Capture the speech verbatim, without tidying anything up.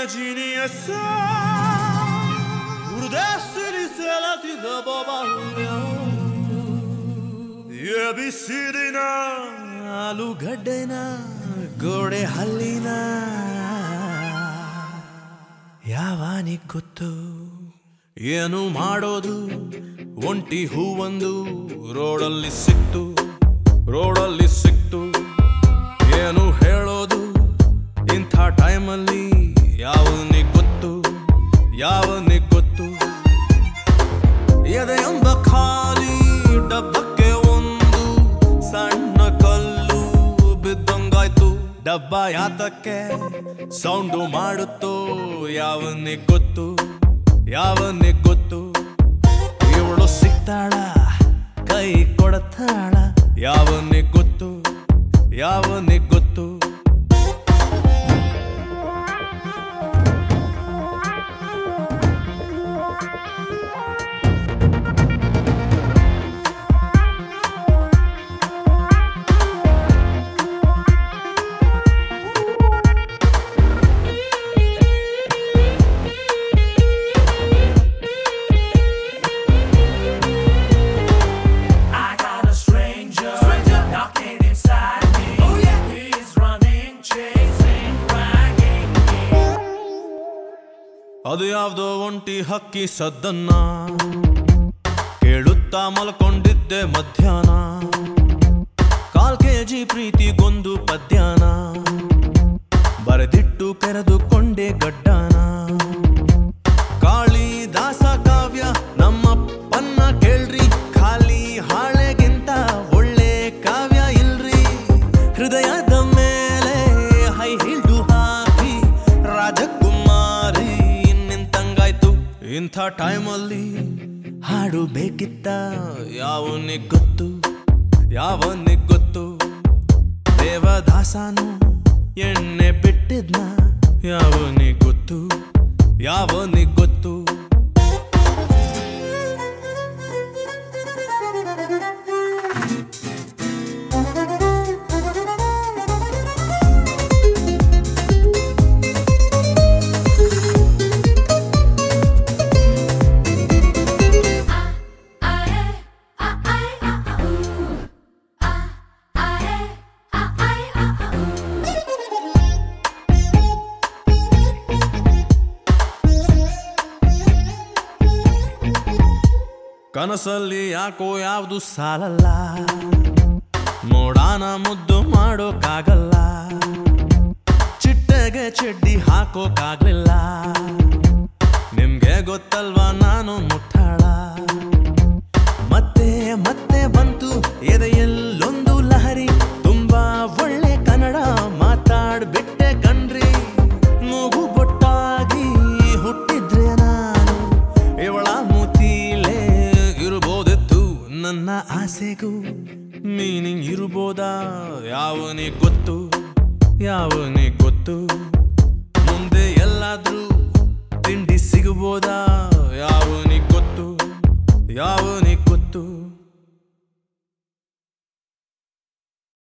mia geniessa Urdessili selati da babalia Ye bisidina alu gaddena gode hallina ಯಾವಾನಿಗ್ ಗೊತ್ತು ಏನು ಮಾಡೋದು ಒಂಟಿ ಹೂವೊಂದು ರೋಡಲ್ಲಿ ಸಿಕ್ತು ರೋಡಲ್ಲಿ ಸಿಕ್ತು ಏನು ಹೇಳೋದು ಇಂಥ ಟೈಮಲ್ಲಿ ಯಾವನಿಗ್ ಗೊತ್ತು ಯಾವನಿಗ್ ಗೊತ್ತು ಎದೆಯೊಂದ ಖಾಲಿ ಡಬ್ಬಕ್ಕೆ ಒಂದು ಸಣ್ಣ ಕಲ್ಲು ಬಿದ್ದಂಗಾಯ್ತು ಡಬ್ಬ ಯಾತಕ್ಕೆ ಸೌಂಡು ಮಾಡುತ್ತೋ ಯಾವನಿಗ್ ಗೊತ್ತು ಯಾವನಿಗ್ ಗೊತ್ತು ಇವಳು ಸಿಗ್ತಾಳ ಕೈ ಕೊಡ್ತಾಳ ಯಾವನಿಗ್ ಗೊತ್ತು ಯಾವನಿಗ್ ಗೊತ್ತು ಅದು ಯಾವ್ದೋ ಒಂಟಿ ಹಕ್ಕಿ ಸದ್ದನ್ನ ಕೇಳುತ್ತಾ ಮಲ್ಕೊಂಡಿದ್ದೆ ಮಧ್ಯಾಹ್ನ ಕಾಲ್ ಕೆಜಿ ಪ್ರೀತಿಗೊಂದು ಪದ್ಯಾನ ಬರೆದಿಟ್ಟು ಕೆರೆದುಕೊಂಡೆ ಗಡ್ಡಾನ ಕಾಳಿದಾಸ ಕಾವ್ಯ ನಮ್ಮಪ್ಪನ್ನ ಕೇಳ್ರಿ ಖಾಲಿ ಹಾಳೆಗಿಂತ ಒಳ್ಳೆ ಕಾವ್ಯ ಇಲ್ರಿ ಹೃದಯದ ಮೇಲೆ ಹೈ ಹಿಲ್ಡು ಹಾಕಿ ರಾಜಕುಮಾರಿ ಇಂಥ ಟೈಮಲ್ಲಿ ಹಾಡು ಬೇಕಿತ್ತ ಯಾವನಿಗ್ ಗೊತ್ತು ಯಾವನಿಗ್ ಗೊತ್ತು ದೇವದಾಸನು ಎಣ್ಣೆ ಬಿಟ್ಟಿದ್ನ ಯಾವನಿಗ್ ಗೊತ್ತು ಯಾವನಿಗ್ ಗೊತ್ತು ಕನಸಲ್ಲಿ ಯಾಕೋ ಯಾವುದು ಸಾಲಲ್ಲ ನೋಡಾನ ಮುದ್ದು ಮಾಡೋಕ್ಕಾಗಲ್ಲ ಚಿಟ್ಟೆಗೆ ಚಡ್ಡಿ ಹಾಕೋಕ್ಕಾಗ್ಲಿಲ್ಲ ನಿಮ್ಗೆ ಗೊತ್ತಲ್ವಾ ನಾನು ಮುಟ್ಟಾಳ ಮತ್ತೆ ಮತ್ತೆ ಬಂತು ಎದೆಯಲ್ಲೊಂದು ಲಹರಿ ತುಂಬಾ ಒಳ್ಳೆ ಕನ್ನಡ ಮಾತಾಡ್ಬಿಟ್ಟೆ ಕಣ್ರಿ ಮೂಗು ಬೊಟ್ಟಾಗಿ ಹುಟ್ಟಿದ್ರೆ ನಾನು ಇವಳ ಮೂತಿಲೇ ಇರಬಹುದಿತ್ತು ನನ್ನ ಆಸೆಗೂ ಮೀನಿಂಗ್ ಇರಬಹುದಾ ಯಾವನಿಗ್ ಗೊತ್ತು ಯಾವನಿಗ್ ಗೊತ್ತು ಮುಂದೆ ಎಲ್ಲಾದ್ರೂ ತಿಂಡಿ ಸಿಗಬಹುದಾ